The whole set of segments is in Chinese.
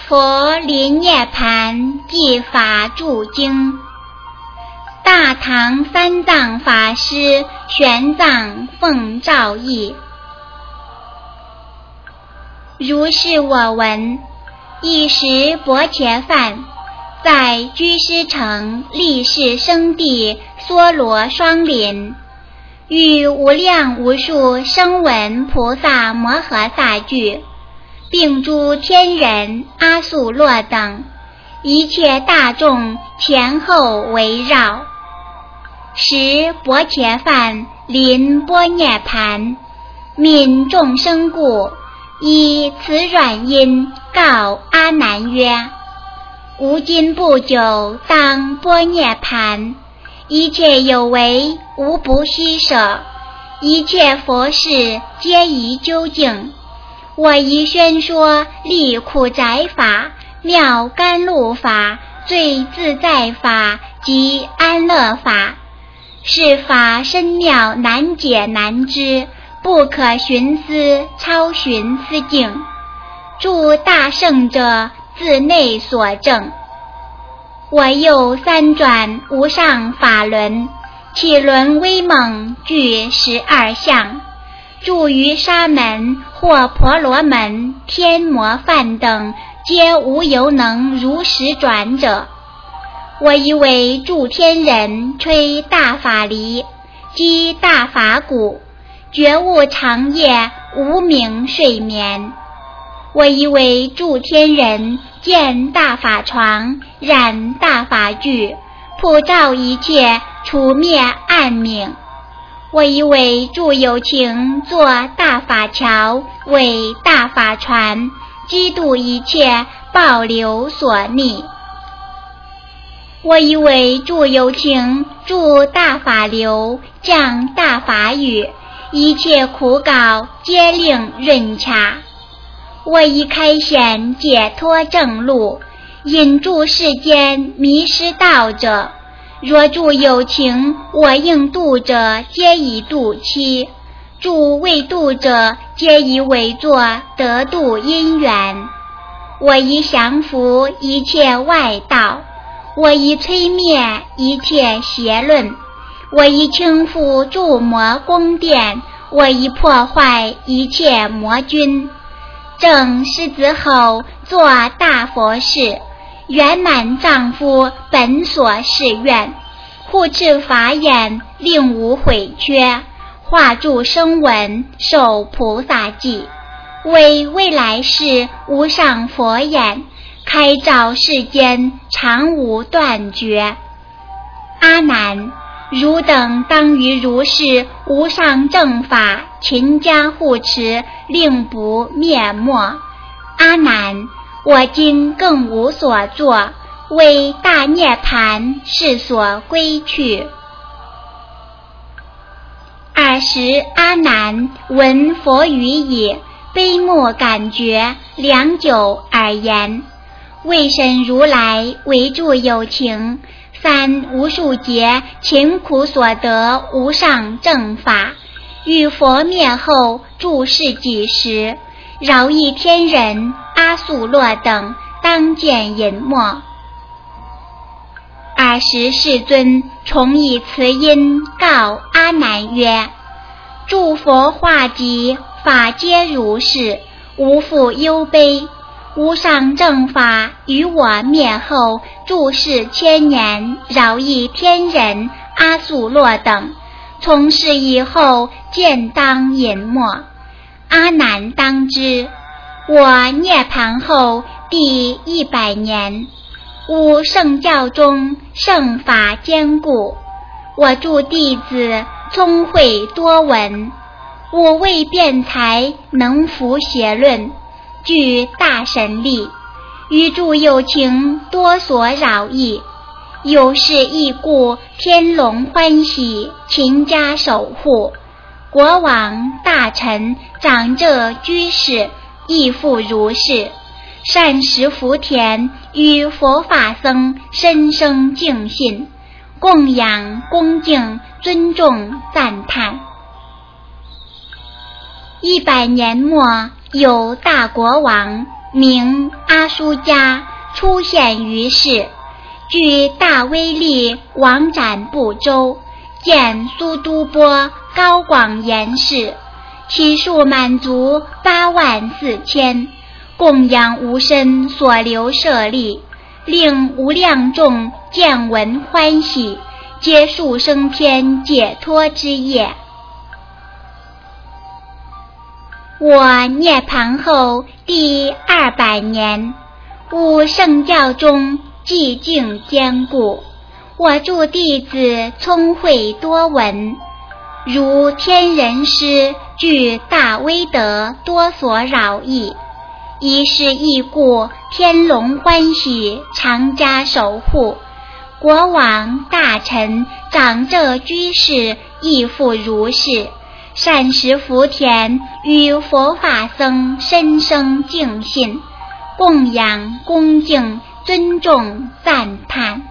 佛临涅盘记法注经，大唐三藏法师玄奘奉诏译。如是我闻，一时薄伽梵在居士城历世生地娑罗双林，与无量无数声闻菩萨摩诃萨聚，并诸天人阿宿洛等一切大众前后围绕。时薄伽梵临波涅盘，悯众生故，以此软音告阿难曰：吾今不久当波涅盘，一切有为无不悉舍，一切佛事皆宜究竟。我宜宣说利苦宅法、妙甘露法、最自在法及安乐法。是法深妙难解难知，不可寻思超寻思境。诸大圣者自内所证。我又三转无上法轮，其轮威猛具12相，住于沙门或婆罗门、天魔梵等，皆无有能如实转者。我以为诸天人吹大法梨，击大法鼓，觉悟长夜，无明睡眠。我以为诸天人建大法床，染大法具，普照一切，除灭暗冥。我以为诸有情作大法桥，为大法船，激渡一切，报流所逆。我以为诸有情助大法流，降大法雨，一切苦恼皆令润洽。我已开显解脱正路，引诸世间迷失道者。若诸有情我应度者，皆以度期；诸未度者，皆以为作得度因缘。我已降伏一切外道，我已摧灭一切邪论，我已倾覆诸魔宫殿，我已破坏一切魔君。正狮子吼作大佛事，圆满丈夫本所誓愿，护持法眼，令无毁缺，化诸声闻，受菩萨记，为未来世无上佛眼，开照世间，常无断绝。阿难，汝等当于如是无上正法勤加护持，令不灭没。阿难，我今更无所作，为大涅盘是所归去。尔时阿难闻佛语已，悲目感觉，良久而言：为神如来为诸有情，三无数劫勤苦所得无上正法，于佛灭后住世几时，饶益天人阿宿洛等当见隐没。尔时世尊重以慈音告阿难曰：诸佛化集，法皆如是，无复忧悲。无上正法于我灭后，住世千年，饶益天人阿宿洛等，从是以后渐当隐没。阿难当知，我涅盘后第100年，吾圣教中圣法坚固，我诸弟子聪慧多闻，我为辩才能服邪论，具大神力，于诸有情多所扰益。有是义故，天龙欢喜，勤加守护。国王、大臣、长者、居士亦复如是，善食福田，与佛法僧深生敬信，供养恭敬尊重赞叹。100年末，有大国王名阿叔迦，出现于世，据大威力王展部洲，见苏都波高广严氏，其数满足84000，供养无身所留舍利，令无量众见闻欢喜，皆数生天解脱之业。我涅槃后第200年，吾圣教中寂静坚固，我助弟子聪慧多闻，如天人师具大威德多所扰益，一是义故，天龙欢喜常加守护，国王大臣长者居士亦复如是，善食福田与佛法僧深生敬信，供养恭敬尊重赞叹。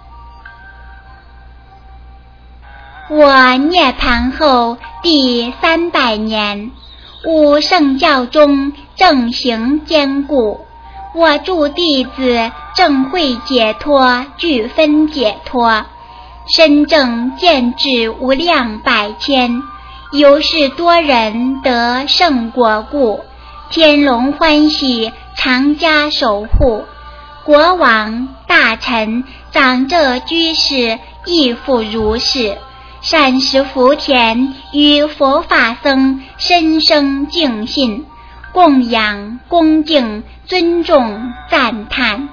我涅槃后第300年，吾圣教中正行坚固，我助弟子正慧解脱具分解脱，身正见智无量百千，由是多人得圣果故，天龙欢喜常加守护，国王大臣长者居士亦复如是，善食福田与佛法僧深生敬信，供养恭敬尊重赞叹。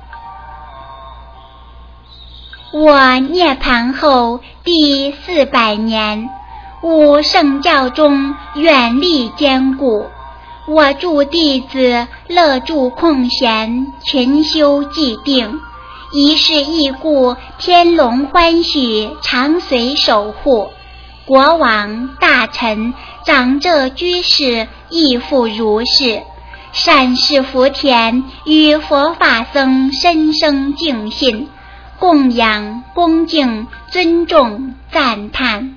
我涅槃后第400年，吾圣教中远力坚固，我助弟子乐住空闲，勤修寂定，一是义故，天龙欢喜常随守护，国王大臣长者居士亦复如是，善食福田与佛法僧深生敬信，供养恭敬尊重赞叹。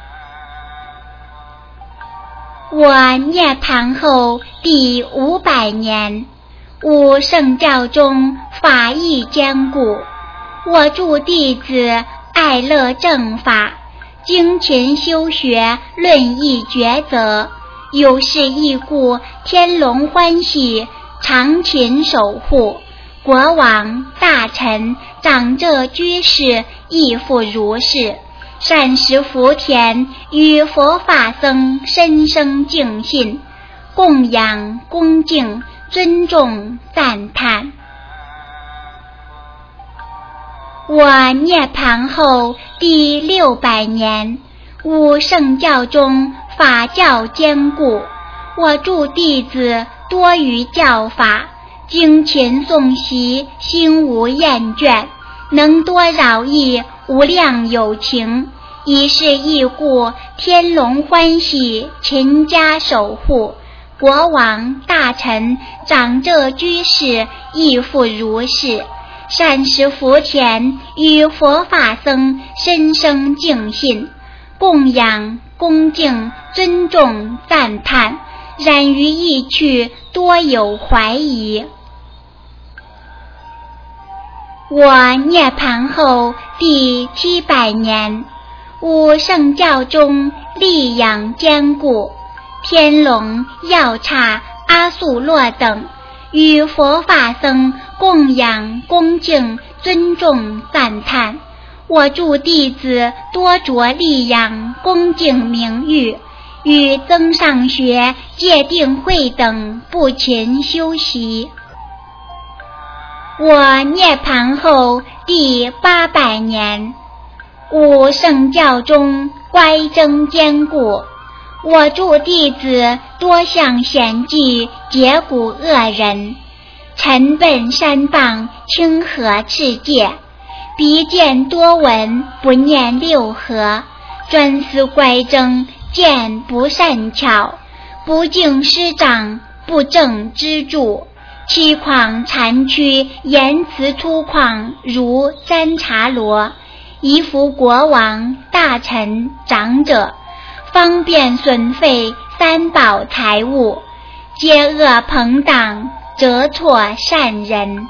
我涅槃后第500年，吾圣教中法义坚固，我助弟子爱乐正法，精勤修学论义抉择，有是义故，天龙欢喜常勤守护，国王大臣长者居士亦复如是，善食福田与佛法僧深生敬信，供养恭敬尊重赞叹。我涅槃后第600年，吾圣教中法教坚固，我助弟子多于教法，精勤诵习心无厌倦，能多饶益无量有情，一是义故，天龙欢喜勤加守护，国王大臣长者居士亦复如是，善食福田与佛法僧深生敬信，供养恭敬尊重赞叹，然于意趣多有怀疑。我涅槃后第700年，吾圣教中力养坚固，天龙药叉阿素洛等与佛法僧供养恭敬尊重赞叹，我助弟子多着力养恭敬名誉，与增上学戒定慧等不勤修习。我涅槃后第800年，吾圣教中乖争坚固，我助弟子多向贤迹解蛊恶人，臣奔山傍清河赤界，鼻见多闻不念六合，专思乖争见不善巧，不敬师长不正支柱，欺诳残躯言辞粗犷如占茶罗，夷服国王大臣长者，方便损废三宝财物，皆恶朋党折错善人。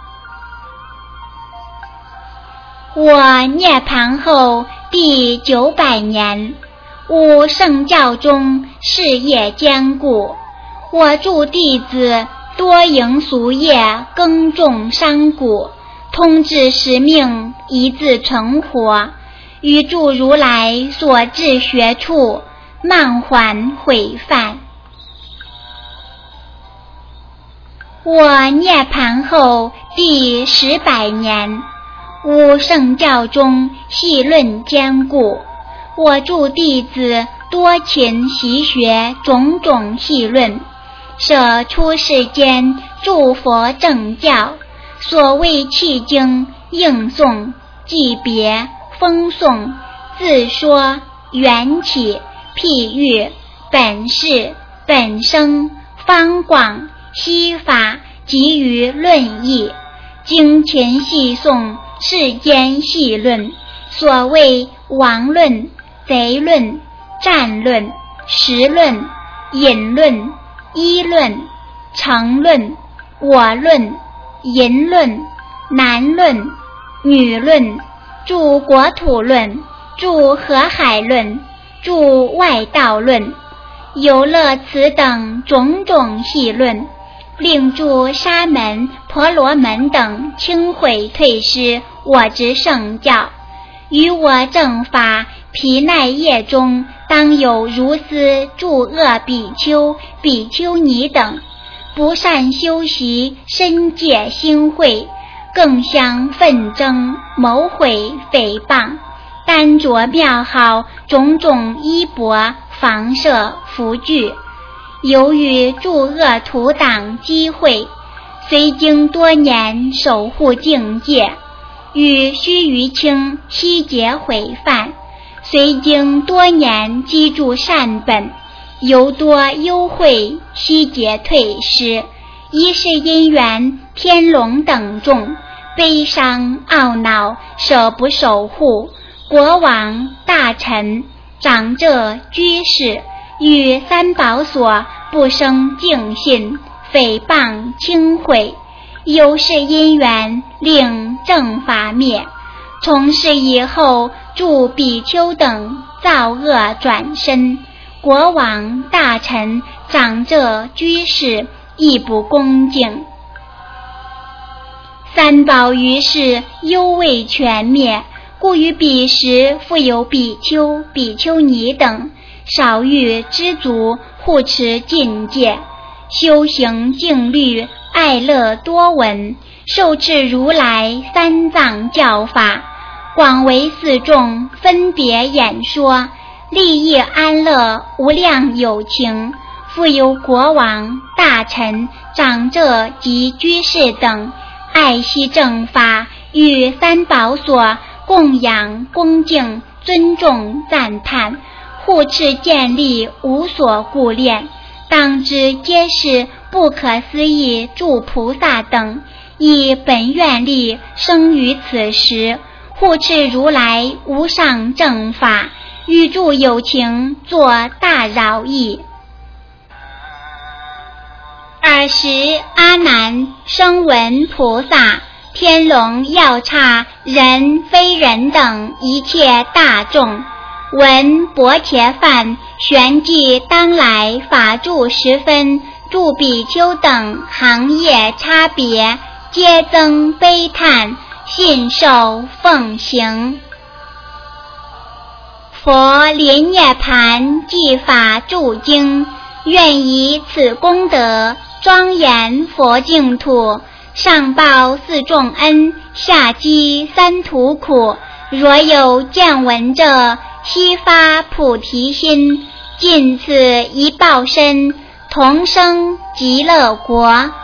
我涅槃后第900年，吾圣教中事业坚固，我助弟子多营俗业，耕种商贾，通治使命，一自存活，与诸如来所至学处，慢缓毁犯。我涅槃后第1000年，吾圣教中细论坚固，我助弟子多勤习学种种细论，舍出世间诸佛正教，所谓契经、应诵、记别、封诵、自说、缘起、譬喻、本事、本生、方广、悉法及于论义，经勤细诵世间细论，所谓王论、贼论、战论、时论、隐论、依论、成论、我论、淫论、男论、女论、著国土论、著河海论、著外道论、游乐此等种种细论，另著沙门、婆罗门等轻毁退失我之圣教。于我正法毗奈业中，当有如斯诸恶比丘、比丘尼等，不善修习，身戒心慧，更相纷争，谋毁诽谤，单着庙号，种种衣钵、房舍、服具，由于诸恶徒党机会，虽经多年守护境界，与须臾清悉结毁犯，虽经多年积住善本，犹多优惠悉结退失，一世因缘天龙等众，悲伤懊恼，舍不守护，国王、大臣、长者、居士与三宝所不生敬信，诽谤轻毁，有是因缘令正法灭。从是以后，诸比丘等造恶转身，国王、大臣、长者、居士亦不恭敬。三宝于是犹未全灭，故于彼时复有比丘、比丘尼等，少欲知足，护持禁戒，修行静虑，爱乐多闻，受持如来三藏教法，广为四众分别演说，利益安乐，无量有情。复有国王、大臣、长者及居士等，爱惜正法，与三宝所供养恭敬尊重赞叹，护持建立，无所顾恋。当知皆是不可思议诸菩萨等，以本愿力生于此时，护持如来无上正法，与诸有情作大饶益。尔时阿难声闻菩萨、天龙药刹、人非人等一切大众，闻薄伽梵旋即当来法住时分，诸比丘等行业差别，皆增悲叹，信受奉行。佛临涅盘记法著经，愿以此功德庄严佛净土，上报四重恩，下济三途苦。若有见闻者，悉发菩提心，尽此一报身，同生极乐国。